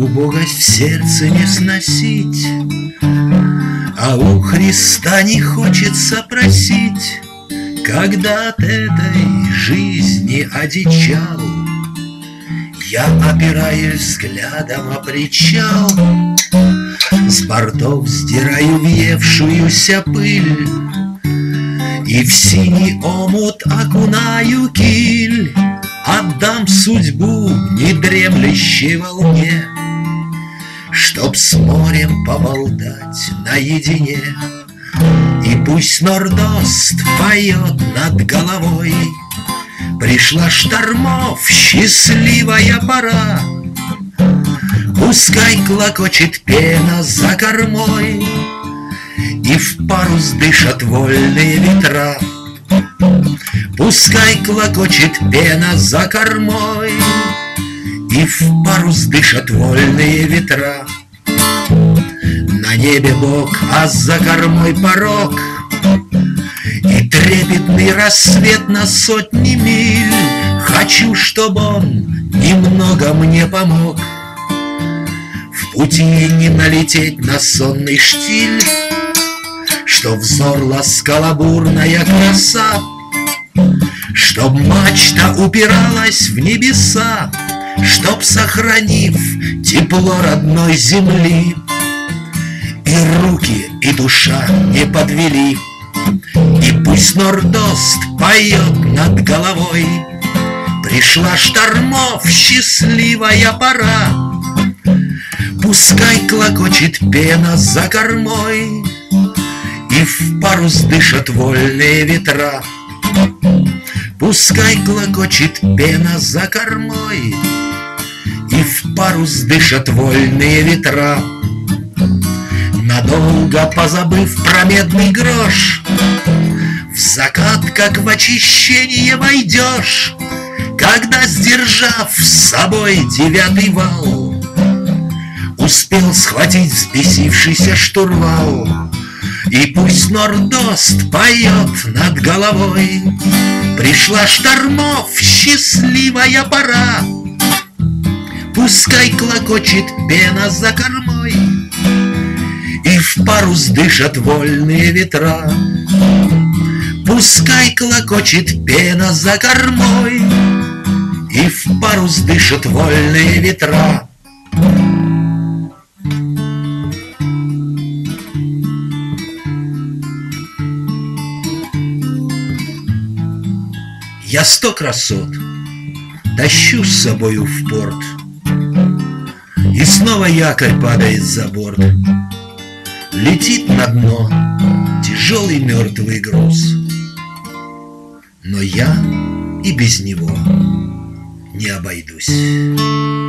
убогость в сердце не сносить, а у Христа не хочется просить. Когда от этой жизни одичал, я опираюсь взглядом о причал, с бортов сдираю въевшуюся пыль и в синий омут окунаю киль. Отдам судьбу недремлющей волне, чтоб с морем поболтать наедине. И пусть нордост поет над головой, пришла штормов счастливая пора. Пускай клокочет пена за кормой, и в парус дышат вольные ветра. Пускай клокочет пена за кормой, и в парус дышат вольные ветра. На небе Бог, а за кормой порог, и трепетный рассвет на сотни миль. Хочу, чтоб он немного мне помог в пути не налететь на сонный штиль, чтоб взор ласкала бурная краса, чтоб мачта упиралась в небеса, чтоб, сохранив тепло родной земли, и руки, и душа не подвели. И пусть нордост поет над головой, пришла штормов счастливая пора. Пускай клокочет пена за кормой, и в парус дышат вольные ветра. Пускай клокочет пена за кормой, и в парус дышат вольные ветра. Надолго позабыв про медный грош, в закат, как в очищение, войдешь, когда, сдержав с собой девятый вал, успел схватить взбесившийся штурвал. И пусть нордост поет над головой, пришла штормов счастливая пора. Пускай клокочет пена за кормой, и в парус дышат вольные ветра. Пускай клокочет пена за кормой, и в парус дышат вольные ветра. Я 100 красот тащу с собою в порт, и снова якорь падает за борт. Летит на дно тяжелый мертвый груз, но я и без него не обойдусь.